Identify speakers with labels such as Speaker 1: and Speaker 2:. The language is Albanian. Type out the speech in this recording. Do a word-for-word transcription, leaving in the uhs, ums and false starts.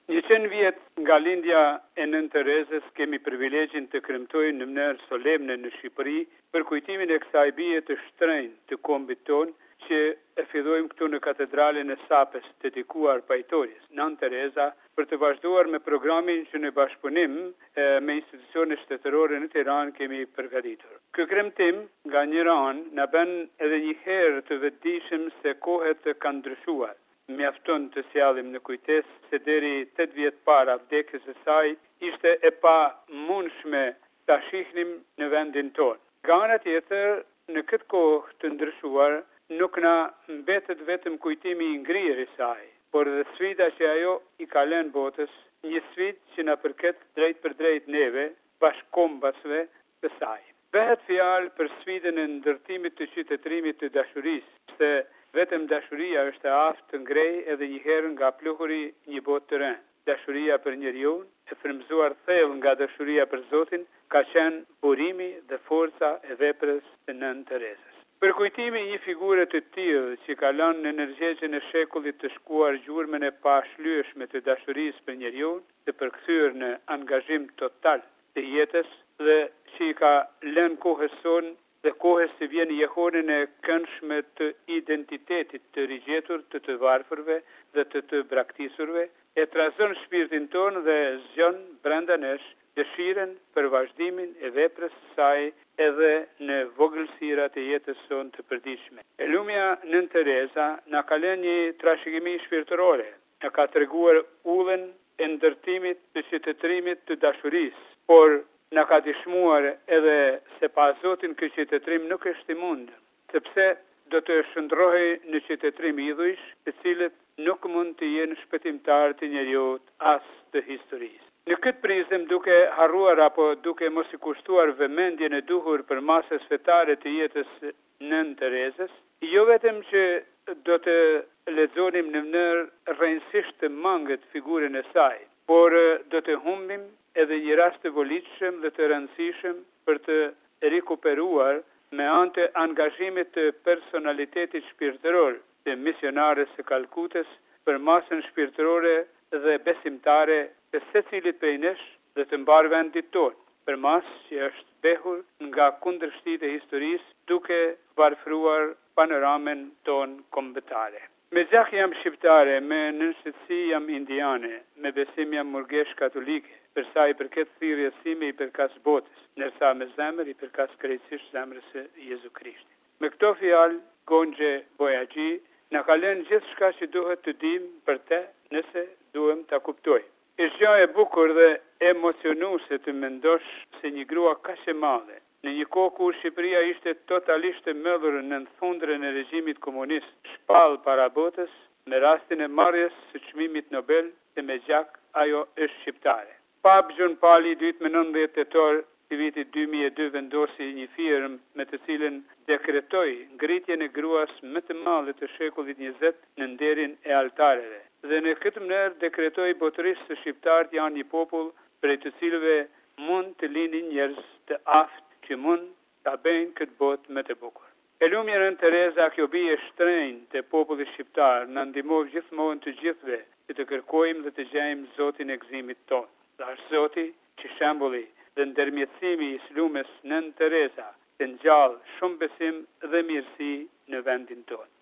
Speaker 1: njëqind vjet nga lindja e Nën Terezës kemi privilegjin të kremtojmë në mënyrë solemne në Shqipëri për kujtimin e kësaj bie të shtrenjtë të kombit ton që e fillojmë këtu në katedralen e Sapës të dedikuar pajtoris Nën Tereza për të vazhduar me programin që në bashkëpunim e, me institucione shtetërore në Tiranë kemi përgatitur. Ky kremtim nga një anë na bën edhe një herë të vetëdijshëm se kohet kanë ndryshuar. Mjafton të sjallim në kujtes se deri tet vjet para vdekjes së saj ishte e pa mundshme ta shihnim në vendin tonë. Nga ana tjetër, në këtë kohë të ndryshuar, nuk na mbetet vetëm kujtimi i ngrirjes së saj, por edhe sfida që ajo i ka lënë botës, një sfidë që na përket drejt për drejt neve, bashkëkombësve të saj. Bëhet fjalë për sfidën e ndërtimit të qytetërimit të dashurisë, se vetëm dashuria është e aftë të ngrej edhe një herë nga pluhuri një botë të rënë. Dashuria për njeriun, e frymzuar thellë nga dashuria për Zotin, ka qenë burimi dhe forca e veprës së Nën Terezës. Për kujtimi një figure të tillë që ka lënë në energjetin e shekullit të shkuar gjurmën e pashlyeshme të dashurisë për njeriun, të përkthyer në angazhim total të jetës dhe që i ka lënë kohës sonë dhe kohës që vjen jehonin e këndshme të identitetit të rigjetur të të varfërve dhe të të braktisurve, e trazon shpirtin ton dhe zgjon brenda nesh dëshiren për vazhdimin e veprës së saj edhe në vogëlsirat e jetës sonë të përditshme. E lumja Nën Tereza na ka lënë një trashëgimi shpirtërore, na ka treguar udhën e ndërtimit të qytetërimit të dashurisë, por na ka dëshmuar edhe se pa Zotin ky qytetërim nuk është i mundë, sepse do të shndrohej në qytetërim idhujsh, të cilët nuk mund të jenë shpëtimtar të njerëzit as të historisë. Në këtë prizëm, duke harruar apo duke mos i kushtuar vëmendjen e duhur për masës fetare të jetës Nën Terezës, jo vetëm që do të lexonim në mënyrë rrënjësisht të mangët figurën e saj, por do të humbim edhe një rast të volitshëm dhe të rëndësishëm për të rikuperuar me anë të angazhimit të personalitetit shpirtëror të misionares së Kalkutës për masën shpirtërore dhe besimtare të secilit prej nesh dhe të mbar vendit tonë, për masë që është behur nga kundërshtitë e historisë duke varfëruar panoramën tonë kombëtare. Me gjak jam shqiptare, me nënshtetësi jam indiane, me besim jam murgesh katolike, përsa i përket thirrjes sime i përkas botës, ndërsa me zemër i përkas krejtësisht zemrës së Jezu Krishtit. Me këto fjalë, Gonxhe Bojaxhi na ka lënë gjithçka që duhet të dimë për të, nëse duhem ta kuptojmë. Është gjë e bukur dhe emocionuese të mendosh se një grua kaq e madhe, në një kohë kur Shqipëria ishte totalisht e mbyllur në thundrën e regjimit komunist, shpall para botës, me rastin e marrjes së çmimit Nobel, dhe me gjak ajo është shqiptare. Pap John Paul i dytë me nëntëdhjetë tetor të vitit dy mijë e dy vendosi një firmë me të cilën dekretoi ngritjen e gruas më të madhe të shekullit njëzet në nderin e altareve. Dhe në këtë mënyrë dekretoi botërisht se shqiptarët janë një popull prej të cilëve mund të linin njerëz të aftë që mund ta bëjnë këtë botë më të bukur. E lumja Nën Tereza, kjo bie shtrenjtë të popullit shqiptar, na ndihmoi gjithmonë të gjithëve që të kërkojmë dhe të gjejmë Zotin e gëzimit tonë. Dhe është Zoti që shembulli dhe ndërmjetësimi i lumës Nën Tereza të ngjall shumë besim dhe mirësi në vendin tonë.